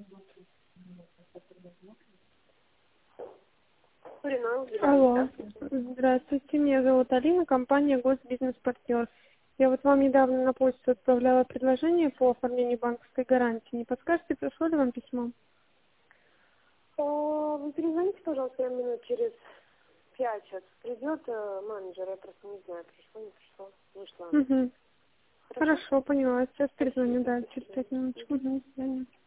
Алло, здравствуйте, меня зовут Алина, компания Госбизнес-партнер. Я вот вам недавно на почту отправляла предложение по оформлению банковской гарантии. Не подскажете, пришло ли вам письмо? Вы перезвоните, пожалуйста, минут через 5 сейчас придет менеджер, я просто не знаю, пришло, не пришло, вышла. Угу. Хорошо? Хорошо, поняла. Сейчас Спасибо, перезвоню, да, до через свидания. 5 минут. Угу, до свидания.